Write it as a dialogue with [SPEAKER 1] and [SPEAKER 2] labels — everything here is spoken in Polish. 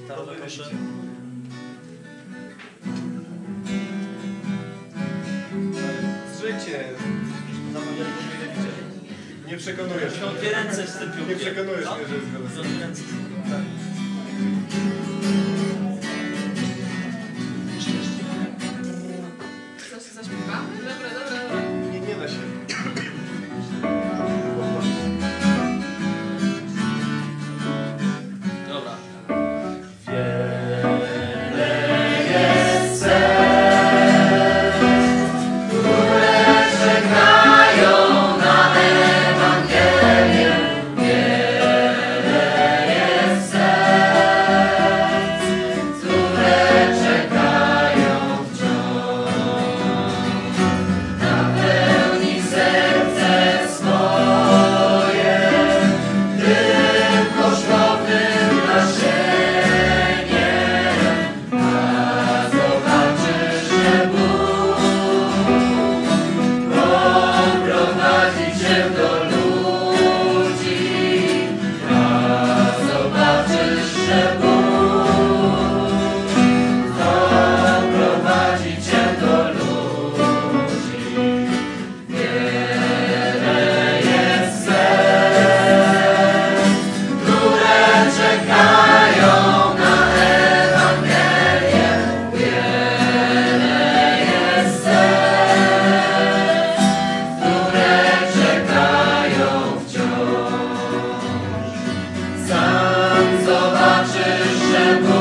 [SPEAKER 1] gitarze, proszę.
[SPEAKER 2] Życie.
[SPEAKER 1] Zamawiali w ogóle widzieli.
[SPEAKER 2] Nie przekonujesz mnie.
[SPEAKER 1] Dwie ręce z tym piórkiem.
[SPEAKER 2] Nie przekonujesz
[SPEAKER 1] No?
[SPEAKER 2] mnie, że jest wesoło.
[SPEAKER 1] Dwie ręce. Tak.
[SPEAKER 3] Co się zaśpiewamy? Dobra.
[SPEAKER 2] Nie da się.
[SPEAKER 1] Dobra.
[SPEAKER 4] Zobaczysz, że